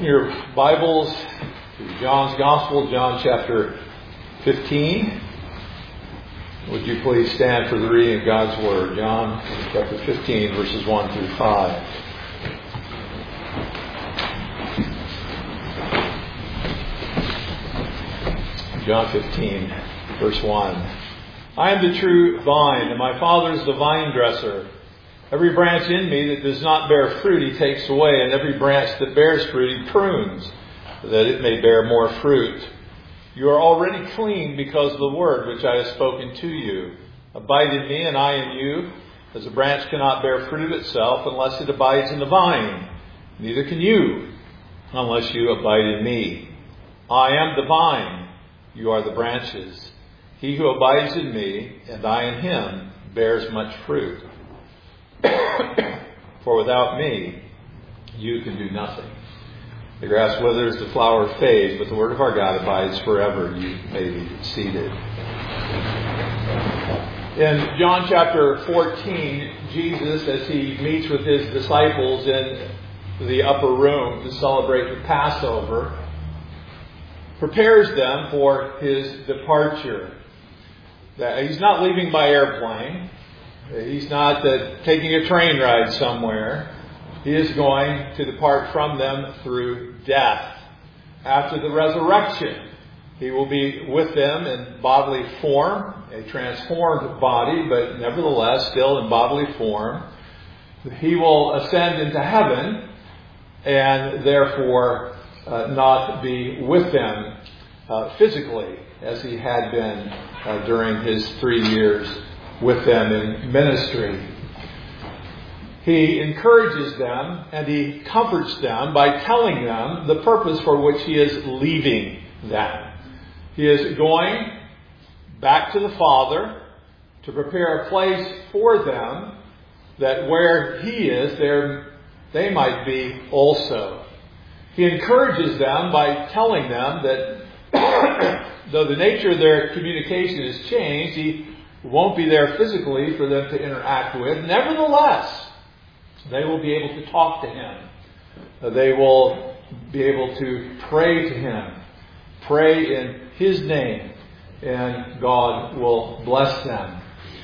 Open your Bibles to John's Gospel, John chapter 15. Would you please stand for the reading of God's Word? John chapter 15, verses 1 through 5. John 15, verse 1. I am the true vine, and my Father is the vine dresser. Every branch in me that does not bear fruit he takes away, and every branch that bears fruit he prunes, that it may bear more fruit. You are already clean because of the word which I have spoken to you. Abide in me, and I in you, as a branch cannot bear fruit of itself unless it abides in the vine. Neither can you, unless you abide in me. I am the vine, you are the branches. He who abides in me, and I in him, bears much fruit. For without me, you can do nothing. The grass withers, the flower fades, but the word of our God abides forever. You may be seated. In John chapter 14, Jesus, as he meets with his disciples in the upper room to celebrate the Passover, prepares them for his departure. He's not leaving by airplane. He's not taking a train ride somewhere. He is going to depart from them through death. After the resurrection, he will be with them in bodily form, a transformed body, but nevertheless still in bodily form. He will ascend into heaven and therefore not be with them physically as he had been during his 3 years with them in ministry. He encourages them and he comforts them by telling them the purpose for which he is leaving them. He is going back to the Father to prepare a place for them, that where he is, there they might be also. He encourages them by telling them that though the nature of their communication has changed, he won't be there physically for them to interact with. Nevertheless, they will be able to talk to him. They will be able to pray to him. Pray in his name, and God will bless them.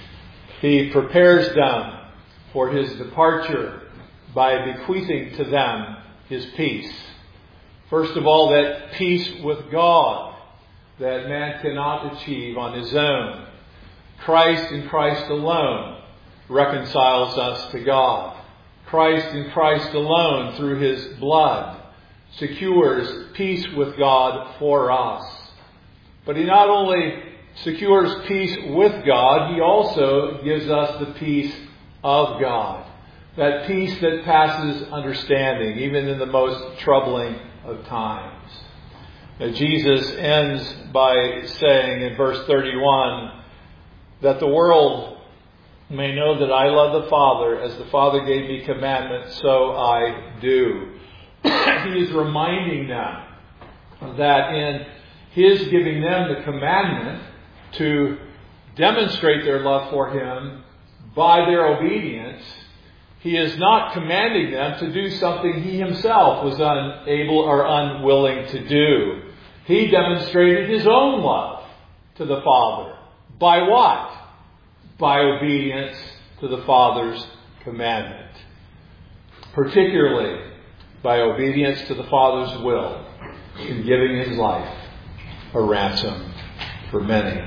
He prepares them for his departure by bequeathing to them his peace. First of all, that peace with God that man cannot achieve on his own. Christ and Christ alone reconciles us to God. Christ and Christ alone, through his blood, secures peace with God for us. But he not only secures peace with God, he also gives us the peace of God. That peace that passes understanding, even in the most troubling of times. Now, Jesus ends by saying in verse 31, that the world may know that I love the Father, as the Father gave me commandments, so I do. He is reminding them that in his giving them the commandment to demonstrate their love for him by their obedience, he is not commanding them to do something he himself was unable or unwilling to do. He demonstrated his own love to the Father. By what? By obedience to the Father's commandment. Particularly by obedience to the Father's will in giving his life a ransom for many.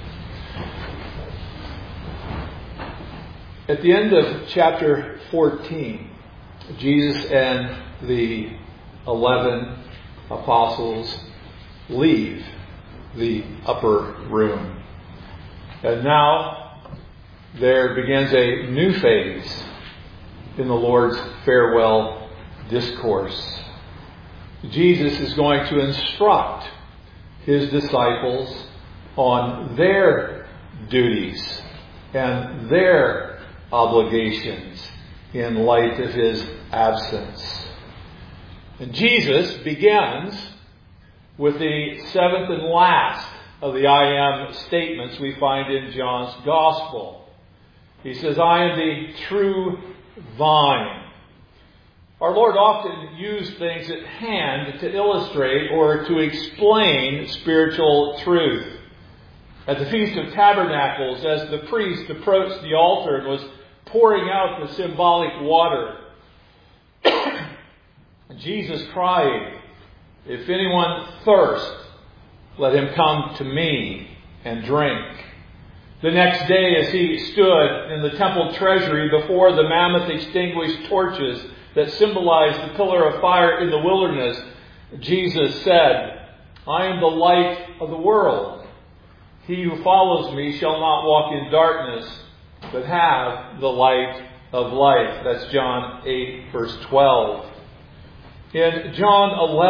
At the end of chapter 14, Jesus and the 11 apostles leave the upper room. And now there begins a new phase in the Lord's farewell discourse. Jesus is going to instruct his disciples on their duties and their obligations in light of his absence. And Jesus begins with the seventh and last of the I am statements we find in John's Gospel. He says, I am the true vine. Our Lord often used things at hand to illustrate or to explain spiritual truth. At the Feast of Tabernacles, as the priest approached the altar and was pouring out the symbolic water, Jesus cried, "If anyone thirst, let him come to me and drink." The next day, as he stood in the temple treasury before the mammoth extinguished torches that symbolized the pillar of fire in the wilderness, Jesus said, "I am the light of the world. He who follows me shall not walk in darkness, but have the light of life." That's John 8, verse 12. In John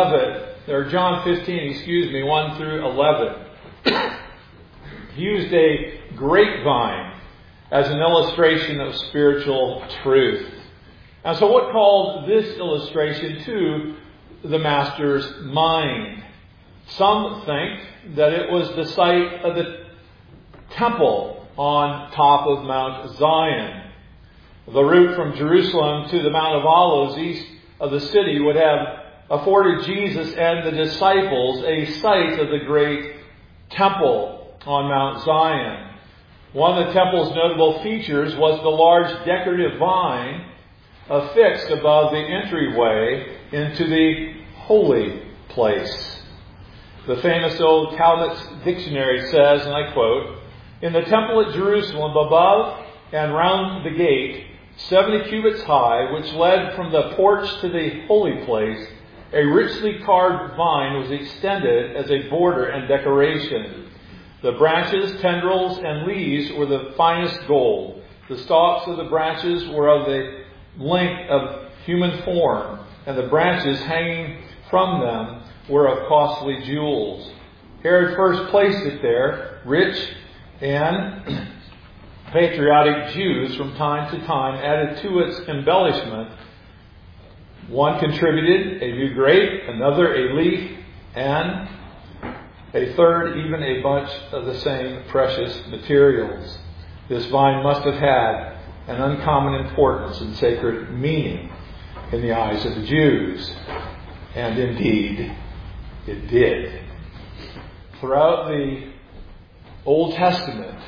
15, 1 through 11, he used a grapevine as an illustration of spiritual truth. And so what called this illustration to the Master's mind? Some think that it was the site of the temple on top of Mount Zion. The route from Jerusalem to the Mount of Olives east of the city would have afforded Jesus and the disciples a sight of the great temple on Mount Zion. One of the temple's notable features was the large decorative vine affixed above the entryway into the holy place. The famous old Talmud's dictionary says, and I quote, "In the temple at Jerusalem, above and round the gate, 70 cubits high, which led from the porch to the holy place, a richly carved vine was extended as a border and decoration. The branches, tendrils, and leaves were the finest gold. The stalks of the branches were of the length of human form, and the branches hanging from them were of costly jewels. Herod first placed it there. Rich and patriotic Jews from time to time added to its embellishment. One contributed a new grape, another a leaf, and a third even a bunch of the same precious materials. This vine must have had an uncommon importance and sacred meaning in the eyes of the Jews. And indeed, it did. Throughout the Old Testament,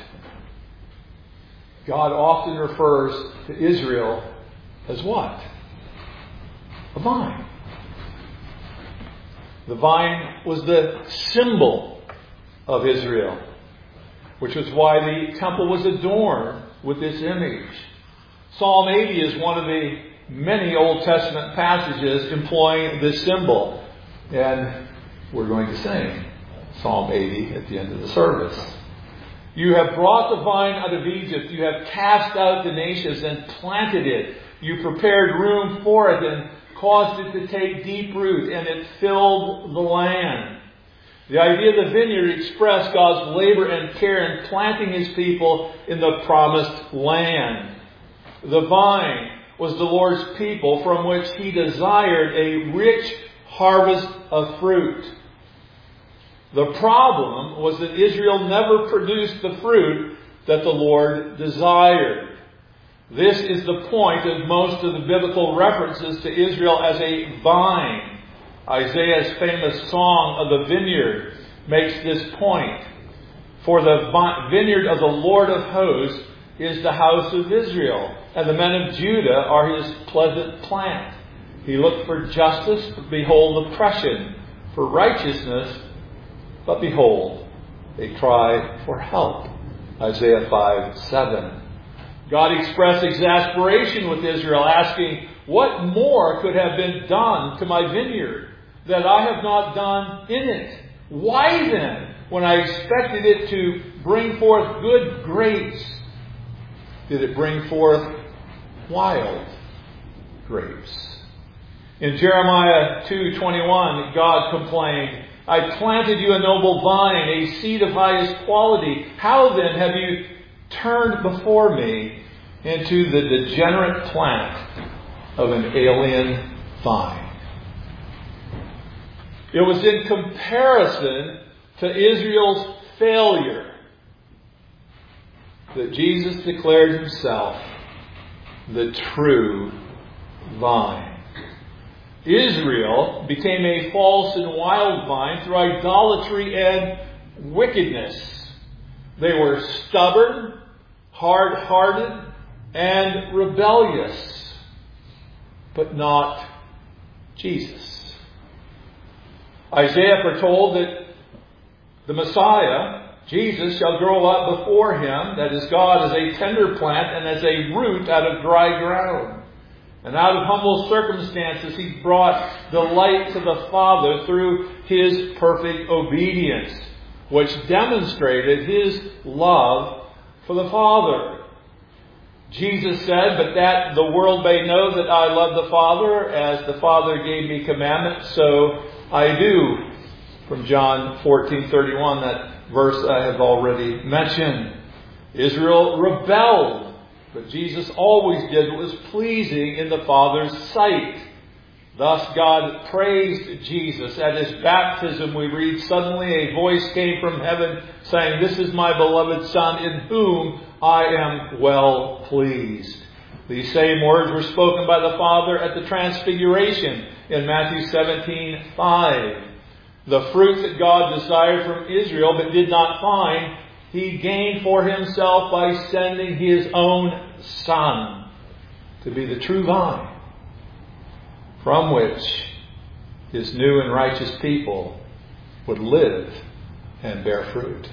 God often refers to Israel as what? A vine. The vine was the symbol of Israel, which was why the temple was adorned with this image. Psalm 80 is one of the many Old Testament passages employing this symbol. And we're going to sing Psalm 80 at the end of the service. "You have brought the vine out of Egypt. You have cast out the nations and planted it. You prepared room for it and caused it to take deep root, and it filled the land." The idea of the vineyard expressed God's labor and care in planting His people in the promised land. The vine was the Lord's people, from which He desired a rich harvest of fruit. The problem was that Israel never produced the fruit that the Lord desired. This is the point of most of the biblical references to Israel as a vine. Isaiah's famous song of the vineyard makes this point. "For the vineyard of the Lord of hosts is the house of Israel, and the men of Judah are His pleasant plant. He looked for justice, but behold oppression, for righteousness, but behold, they cry for help." Isaiah 5:7. God expressed exasperation with Israel, asking, "What more could have been done to my vineyard that I have not done in it? Why then, when I expected it to bring forth good grapes, did it bring forth wild grapes?" In Jeremiah 2:21, God complained, "I planted you a noble vine, a seed of highest quality. How then have you turned before me into the degenerate plant of an alien vine?" It was in comparison to Israel's failure that Jesus declared Himself the true vine. Israel became a false and wild vine through idolatry and wickedness. They were stubborn, hard-hearted, and rebellious, but not Jesus. Isaiah foretold that the Messiah, Jesus, shall grow up before him, that is God, as a tender plant and as a root out of dry ground. And out of humble circumstances he brought the light to the Father through his perfect obedience, which demonstrated his love for the Father. Jesus said, "But that the world may know that I love the Father, as the Father gave me commandment, so I do." From John 14:31, that verse I have already mentioned. Israel rebelled. But Jesus always did what was pleasing in the Father's sight. Thus God praised Jesus. At his baptism we read, "Suddenly a voice came from heaven saying, 'This is my beloved Son, in whom I am well pleased.'" These same words were spoken by the Father at the Transfiguration in Matthew 17:5. The fruit that God desired from Israel but did not find, he gained for himself by sending his own Son to be the true vine, from which his new and righteous people would live and bear fruit.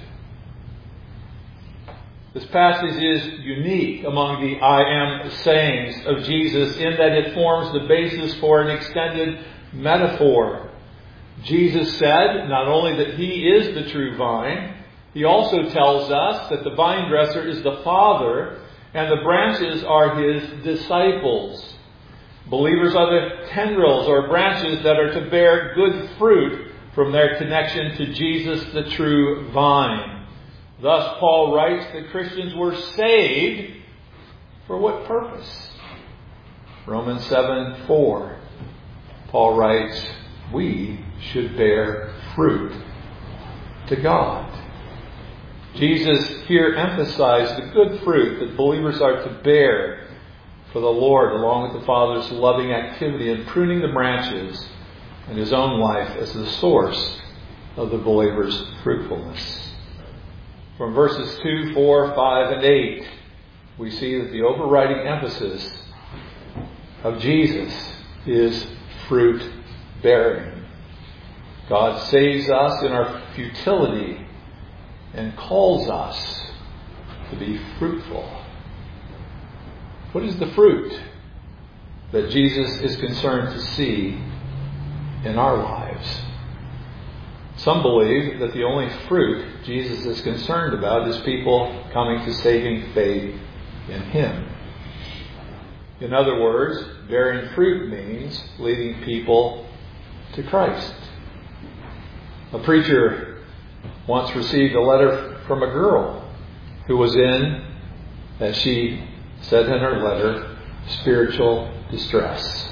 This passage is unique among the I am sayings of Jesus in that it forms the basis for an extended metaphor. Jesus said not only that he is the true vine, he also tells us that the vine dresser is the Father and the branches are his disciples. Believers are the tendrils or branches that are to bear good fruit from their connection to Jesus, the true vine. Thus, Paul writes that Christians were saved for what purpose? Romans 7:4. Paul writes, we should bear fruit to God. Jesus here emphasized the good fruit that believers are to bear for the Lord, along with the Father's loving activity in pruning the branches in his own life as the source of the believer's fruitfulness. From verses 2, 4, 5, and 8, we see that the overriding emphasis of Jesus is fruit bearing. God saves us in our futility and calls us to be fruitful. What is the fruit that Jesus is concerned to see in our lives? Some believe that the only fruit Jesus is concerned about is people coming to saving faith in him. In other words, bearing fruit means leading people to Christ. A preacher once received a letter from a girl who was in, as she said in her letter, spiritual distress.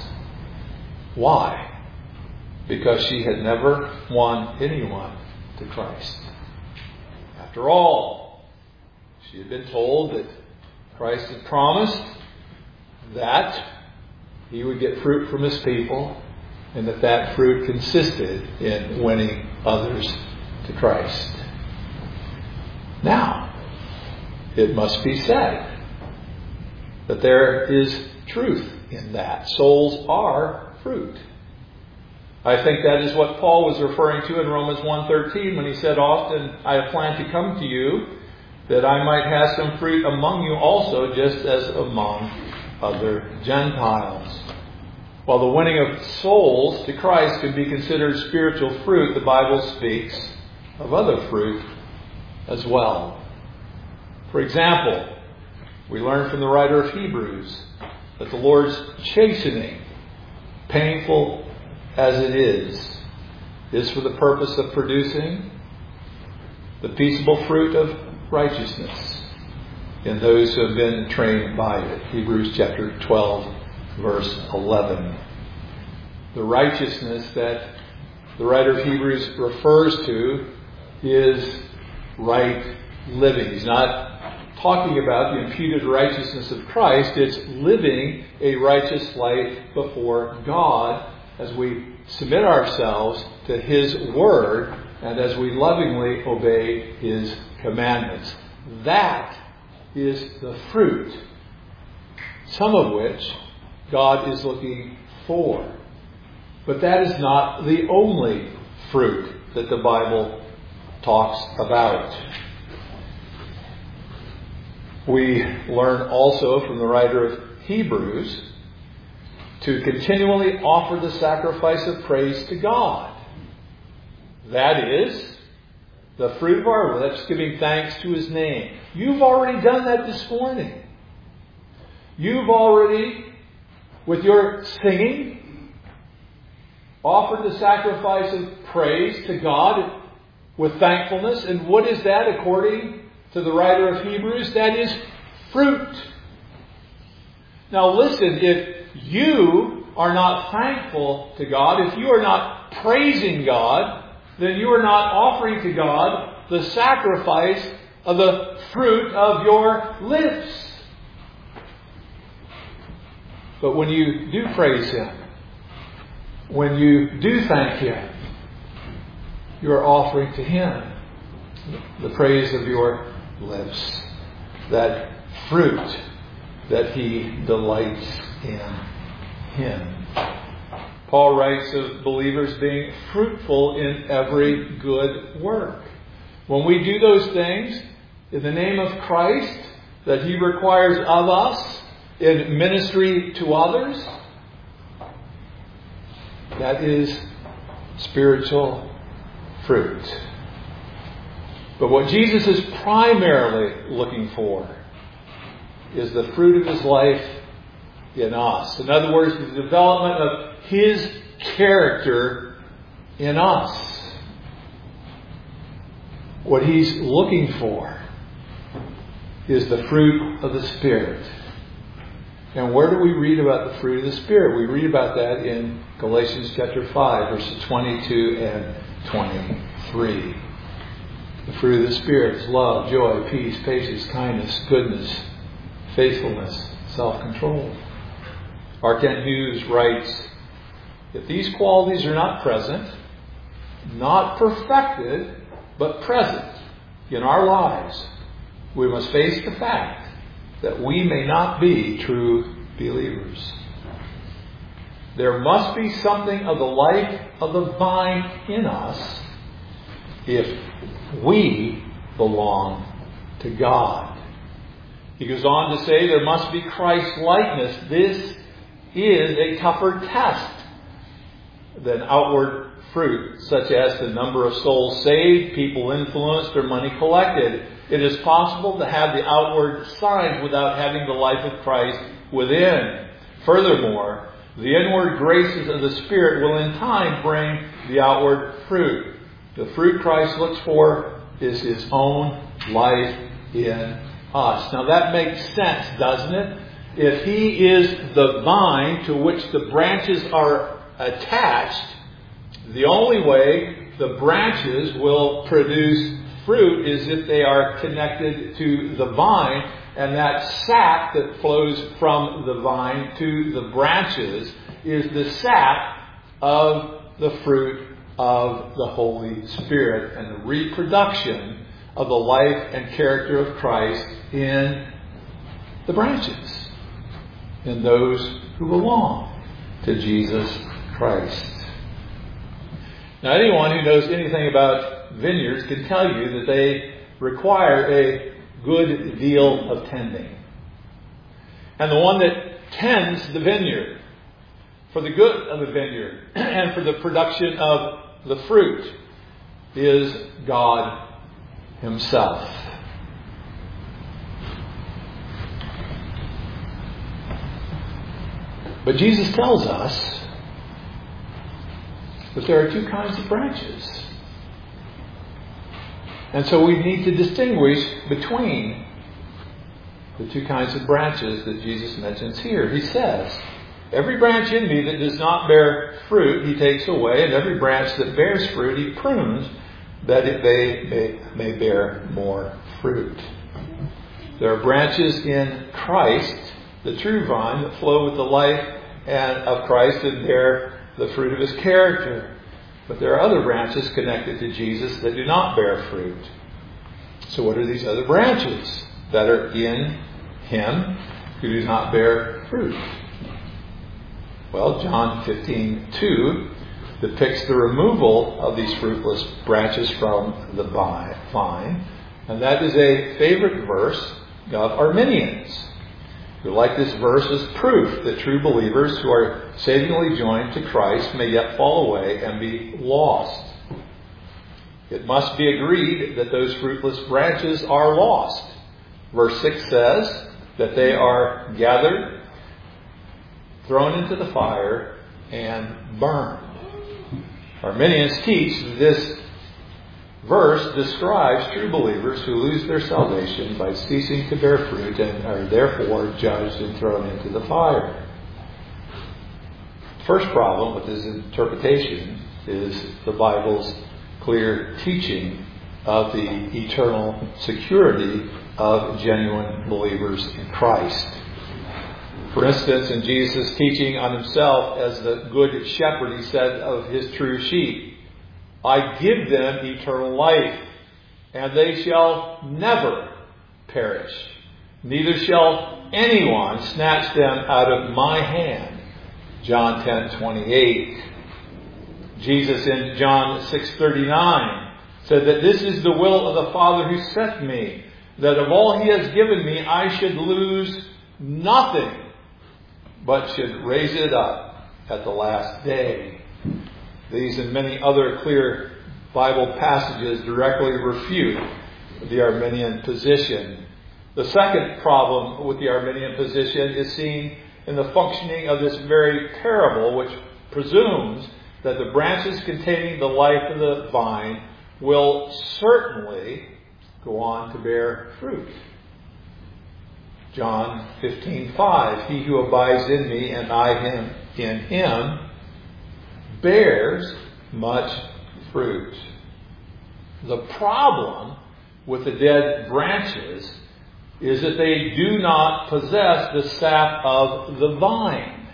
Why? Because she had never won anyone to Christ. After all, she had been told that Christ had promised that he would get fruit from his people, and that fruit consisted in winning others to Christ. Now, it must be said that there is truth in that. Souls are fruit. I think that is what Paul was referring to in Romans 1:13 when he said, "Often I have planned to come to you, that I might have some fruit among you also, just as among other Gentiles." While the winning of souls to Christ can be considered spiritual fruit, the Bible speaks of other fruit as well. For example, we learn from the writer of Hebrews that the Lord's chastening, painful as it is for the purpose of producing the peaceable fruit of righteousness in those who have been trained by it. Hebrews chapter 12, verse 11. The righteousness that the writer of Hebrews refers to is right living. He's not talking about the imputed righteousness of Christ. It's living a righteous life before God as we submit ourselves to His Word and as we lovingly obey His commandments. That is the fruit, some of which God is looking for. But that is not the only fruit that the Bible talks about. We learn also from the writer of Hebrews to continually offer the sacrifice of praise to God. That is the fruit of our lips, giving thanks to His name. You've already done that this morning. You've already, with your singing, offered the sacrifice of praise to God with thankfulness. And what is that according to the writer of Hebrews? That is fruit. Now listen, if you are not thankful to God, if you are not praising God, then you are not offering to God the sacrifice of the fruit of your lips. But when you do praise Him, when you do thank Him, you are offering to Him the praise of your lips, that fruit that He delights in Him. Paul writes of believers being fruitful in every good work. When we do those things in the name of Christ that He requires of us in ministry to others, that is spiritual fruit. But what Jesus is primarily looking for is the fruit of His life in us. In other words, the development of His character in us. What He's looking for is the fruit of the Spirit. And where do we read about the fruit of the Spirit? We read about that in Galatians chapter 5, verses 22 and 23. The fruit of the Spirit is love, joy, peace, patience, kindness, goodness, faithfulness, self-control. R. Kent Hughes writes, if these qualities are not present, not perfected, but present in our lives, we must face the fact that we may not be true believers. There must be something of the life of the vine in us if we belong to God. He goes on to say there must be Christ-likeness. This is a tougher test than outward fruit, such as the number of souls saved, people influenced, or money collected. It is possible to have the outward signs without having the life of Christ within. Furthermore, the inward graces of the Spirit will in time bring the outward fruit. The fruit Christ looks for is His own life in us. Now that makes sense, doesn't it? If He is the vine to which the branches are attached, the only way the branches will produce fruit is if they are connected to the vine, and that sap that flows from the vine to the branches is the sap of the fruit of the Holy Spirit and the reproduction of the life and character of Christ in the branches, in those who belong to Jesus Christ. Now, anyone who knows anything about vineyards can tell you that they require a good deal of tending. And the one that tends the vineyard for the good of the vineyard and for the production of the fruit is God Himself. But Jesus tells us that there are two kinds of branches. And so we need to distinguish between the two kinds of branches that Jesus mentions here. He says, every branch in me that does not bear fruit, He takes away, and every branch that bears fruit, He prunes, that they may bear more fruit. There are branches in Christ, the true vine, that flow with the life of Christ and bear the fruit of his character. But there are other branches connected to Jesus that do not bear fruit. So what are these other branches that are in him who do not bear fruit? Well, John 15:2 depicts the removal of these fruitless branches from the vine. And that is a favorite verse of Arminians, who like this verse as proof that true believers who are savingly joined to Christ may yet fall away and be lost. It must be agreed that those fruitless branches are lost. Verse 6 says that they are gathered, thrown into the fire, and burned. Arminians teach that this verse describes true believers who lose their salvation by ceasing to bear fruit and are therefore judged and thrown into the fire. First problem with this interpretation is the Bible's clear teaching of the eternal security of genuine believers in Christ. For instance, in Jesus' teaching on himself as the good shepherd, he said of his true sheep, I give them eternal life, and they shall never perish. Neither shall anyone snatch them out of my hand. John 10:28. Jesus in John 6:39 said that this is the will of the Father who sent me, that of all he has given me I should lose nothing, but should raise it up at the last day. These and many other clear Bible passages directly refute the Arminian position. The second problem with the Arminian position is seen in the functioning of this very parable, which presumes that the branches containing the life of the vine will certainly go on to bear fruit. John 15:5, he who abides in me and I in him bears much fruit. The problem with the dead branches is that they do not possess the sap of the vine.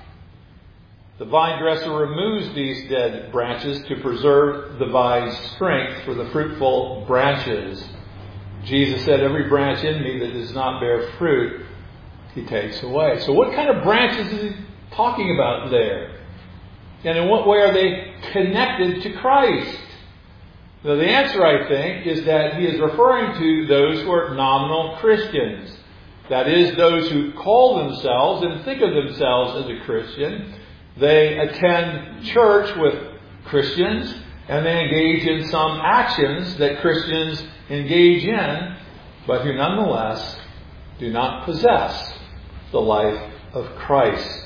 The vine dresser removes these dead branches to preserve the vine's strength for the fruitful branches. Jesus said, every branch in me that does not bear fruit, he takes away. So what kind of branches is he talking about there? And in what way are they connected to Christ? Now, the answer, I think, is that he is referring to those who are nominal Christians. That is, those who call themselves and think of themselves as a Christian. They attend church with Christians, and they engage in some actions that Christians engage in, but who nonetheless do not possess the life of Christ.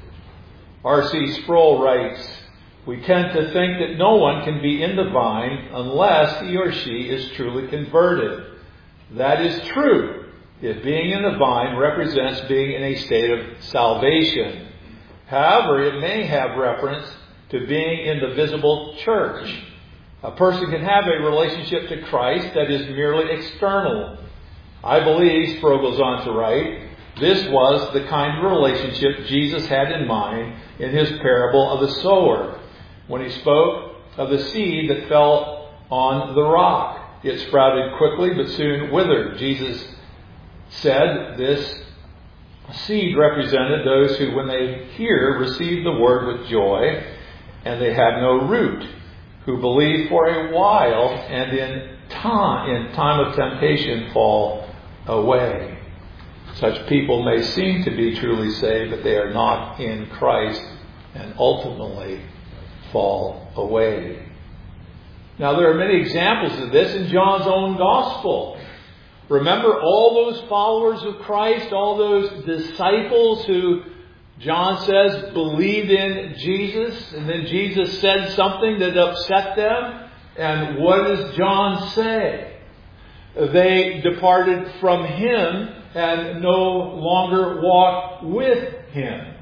R.C. Sproul writes, we tend to think that no one can be in the vine unless he or she is truly converted. That is true if being in the vine represents being in a state of salvation. However, it may have reference to being in the visible church. A person can have a relationship to Christ that is merely external. I believe, Sproul goes on to write, this was the kind of relationship Jesus had in mind in his parable of the sower, when he spoke of the seed that fell on the rock. It sprouted quickly but soon withered. Jesus said this seed represented those who, when they hear, receive the word with joy, and they have no root, who believe for a while and in time of temptation fall away. Such people may seem to be truly saved, but they are not in Christ and ultimately fall away. Now, there are many examples of this in John's own gospel. Remember all those followers of Christ, all those disciples who John says believed in Jesus, and then Jesus said something that upset them. And what does John say? They departed from him and no longer walked with him.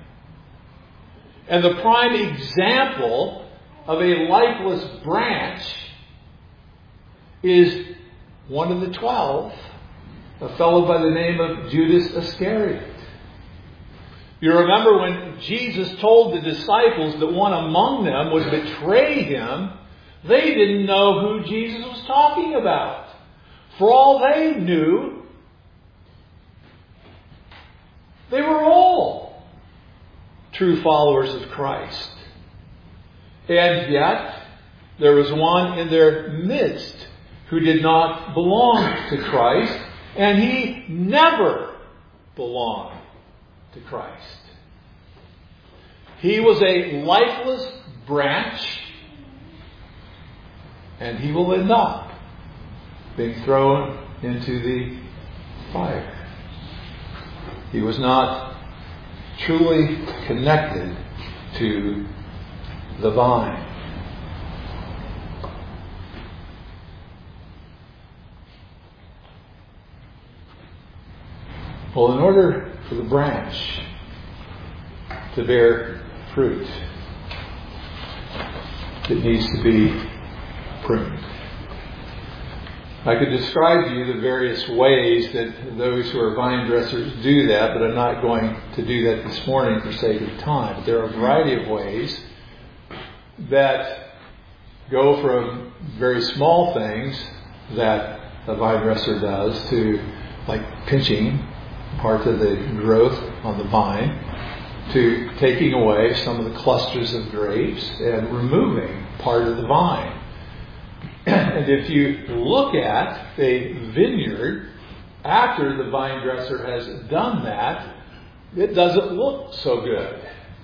And the prime example of a lifeless branch is one of the 12, a fellow by the name of Judas Iscariot. You remember when Jesus told the disciples that one among them would betray him, they didn't know who Jesus was talking about. For all they knew, they were all true followers of Christ. And yet, there was one in their midst who did not belong to Christ, and he never belonged to Christ. He was a lifeless branch, and he will end up being thrown into the fire. He was not truly connected to the vine. Well, in order for the branch to bear fruit, it needs to be pruned. I could describe to you the various ways that those who are vine dressers do that, but I'm not going to do that this morning for sake of time. But there are a variety of ways that go from very small things that a vine dresser does to like pinching part of the growth on the vine, to taking away some of the clusters of grapes and removing part of the vine. And if you look at a vineyard after the vine dresser has done that, it doesn't look so good.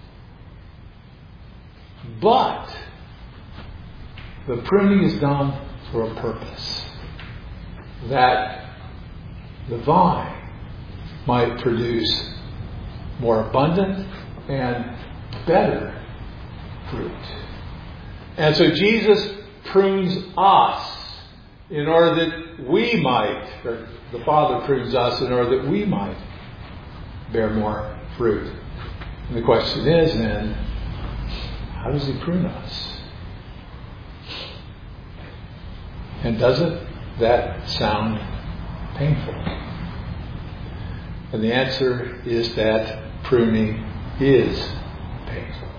But the pruning is done for a purpose. That the vine might produce more abundant and better fruit. And so Jesus prunes us in order that we might, or the Father prunes us in order that we might bear more fruit. And the question is then, how does He prune us? And doesn't that sound painful? And the answer is that pruning is painful.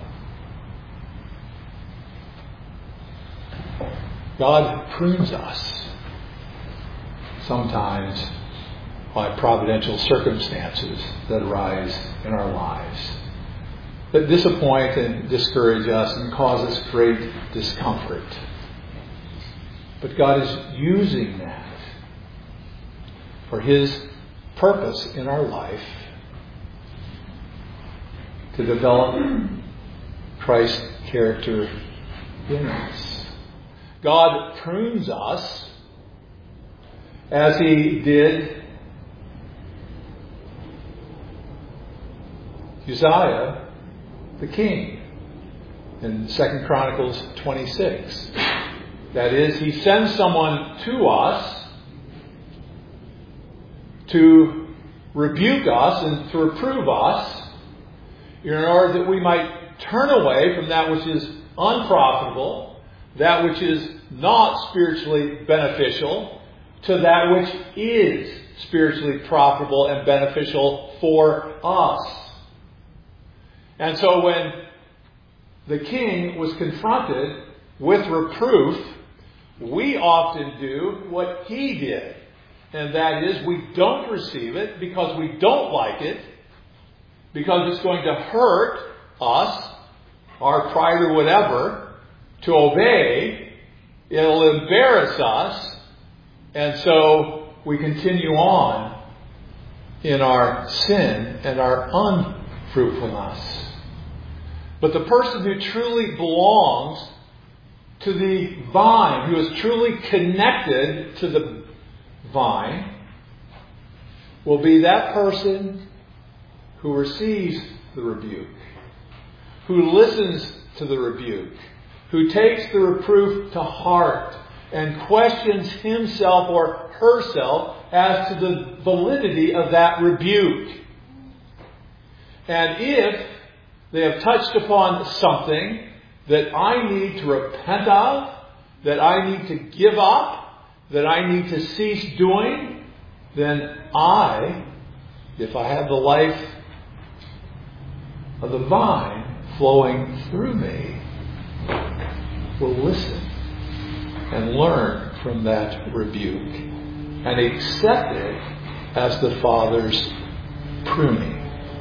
God prunes us sometimes by providential circumstances that arise in our lives that disappoint and discourage us and cause us great discomfort. But God is using that for His purpose in our life to develop Christ's character in us. God prunes us as He did Uzziah the king in 2 Chronicles 26. That is, He sends someone to us to rebuke us and to reprove us in order that we might turn away from that which is unprofitable, that which is not spiritually beneficial, to that which is spiritually profitable and beneficial for us. And so when the king was confronted with reproof, we often do what he did. And that is, we don't receive it because we don't like it, because it's going to hurt us, our pride or whatever, to obey. It'll embarrass us. And so we continue on in our sin and our unfruitfulness. But the person who truly belongs to the vine, who is truly connected to the vine, will be that person who receives the rebuke, who listens to the rebuke, who takes the reproof to heart and questions himself or herself as to the validity of that rebuke. And if they have touched upon something that I need to repent of, that I need to give up, that I need to cease doing, then I, if I have the life of the vine flowing through me will listen and learn from that rebuke and accept it as the Father's pruning.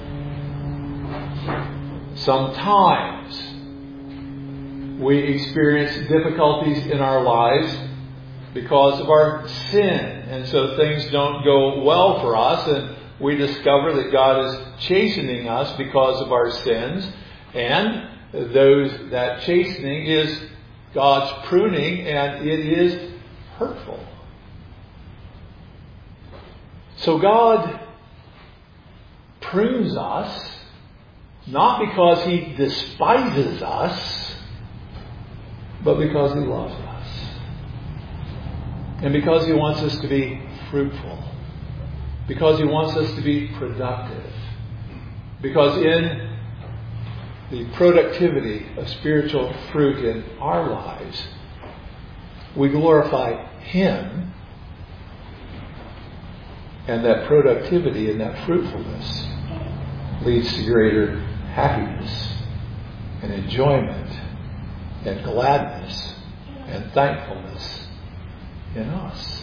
Sometimes we experience difficulties in our lives because of our sin, and so things don't go well for us, and we discover that God is chastening us because of our sins, and that chastening is God's pruning, and it is hurtful. So God prunes us not because He despises us, but because He loves us. And because He wants us to be fruitful. Because He wants us to be productive. Because in the productivity of spiritual fruit in our lives, we glorify Him, and that productivity and that fruitfulness leads to greater happiness and enjoyment and gladness and thankfulness in us.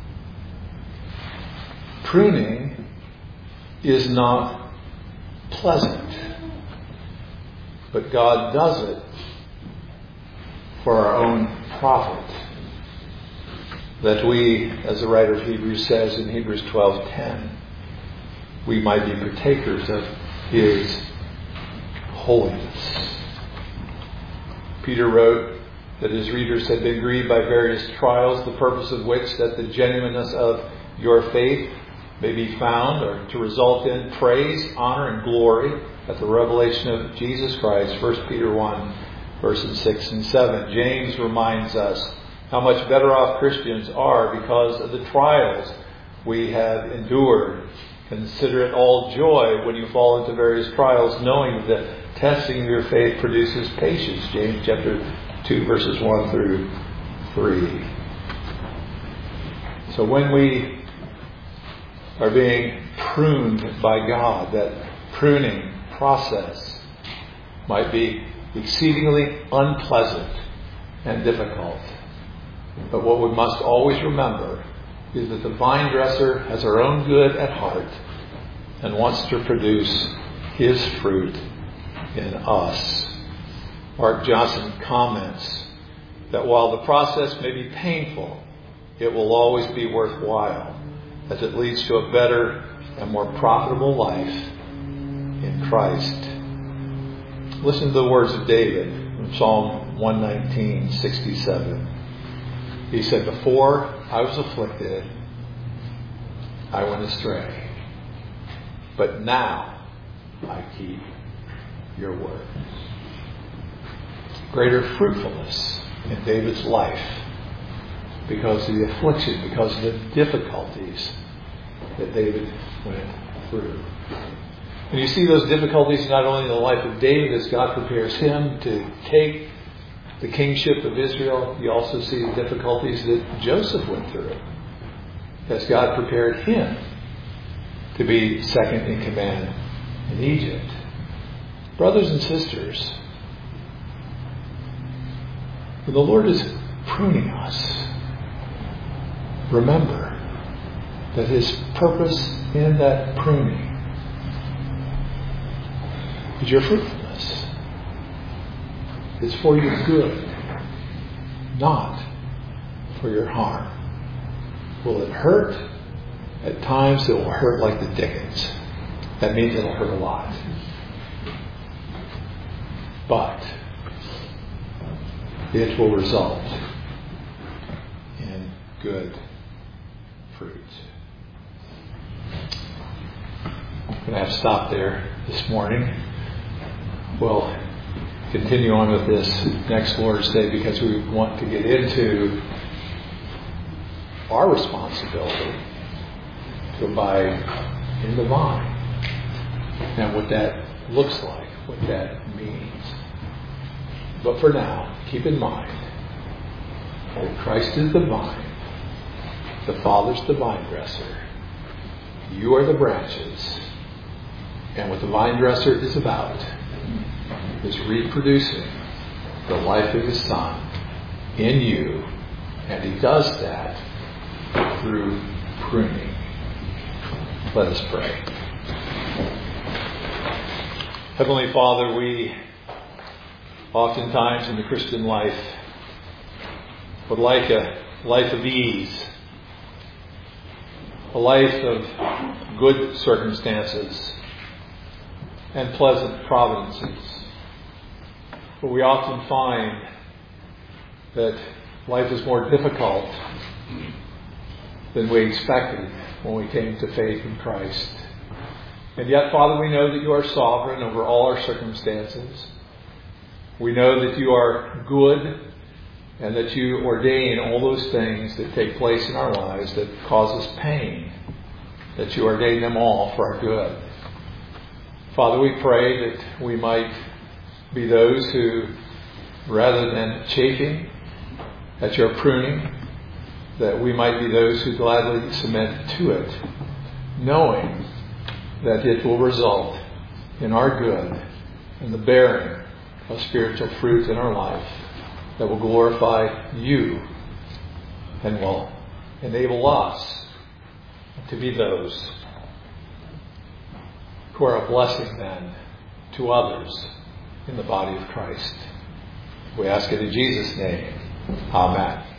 Pruning is not pleasant, but God does it for our own profit, that we, as the writer of Hebrews says in Hebrews 12:10, we might be partakers of His holiness. Peter wrote that his readers had been grieved by various trials, the purpose of which that the genuineness of your faith may be found, or to result in praise, honor, and glory at the revelation of Jesus Christ. 1 Peter 1, verses 6 and 7. James reminds us how much better off Christians are because of the trials we have endured. Consider it all joy when you fall into various trials, knowing that testing of your faith produces patience. James chapter 2, verses 1 through 3. So when we are being pruned by God, that pruning process might be exceedingly unpleasant and difficult. But what we must always remember is that the vine dresser has our own good at heart and wants to produce His fruit in us. Mark Johnson comments that while the process may be painful, it will always be worthwhile, as it leads to a better and more profitable life in Christ. Listen to the words of David in Psalm 119:67. He said, "Before I was afflicted, I went astray. But now I keep your word." Greater fruitfulness in David's life because of the affliction, because of the difficulties that David went through. And you see those difficulties not only in the life of David as God prepares him to take the kingship of Israel, you also see the difficulties that Joseph went through as God prepared him to be second in command in Egypt. Brothers and sisters, when the Lord is pruning us, remember that His purpose in that pruning is your fruitfulness. It's for your good, not for your harm. Will it hurt? At times it will hurt like the dickens. That means it'll hurt a lot. But it will result in good fruit. I'm going to have to stop there this morning. We'll continue on with this next Lord's Day because we want to get into our responsibility to abide in the vine and what that looks like, what that means. But for now, keep in mind that Christ is the vine, the Father's the vine dresser, you are the branches, and what the vine dresser is about is reproducing the life of His Son in you, and He does that through pruning. Let us pray. Heavenly Father, we oftentimes in the Christian life would like a life of ease, a life of good circumstances and pleasant providences. But we often find that life is more difficult than we expected when we came to faith in Christ. And yet, Father, we know that You are sovereign over all our circumstances. We know that You are good and that You ordain all those things that take place in our lives that cause us pain, that You ordain them all for our good. Father, we pray that we might be those who, rather than chafing at Your pruning, that we might be those who gladly submit to it, knowing that it will result in our good and the bearing of spiritual fruit in our life that will glorify You and will enable us to be those who are a blessing then to others in the body of Christ. We ask it in Jesus' name. Amen.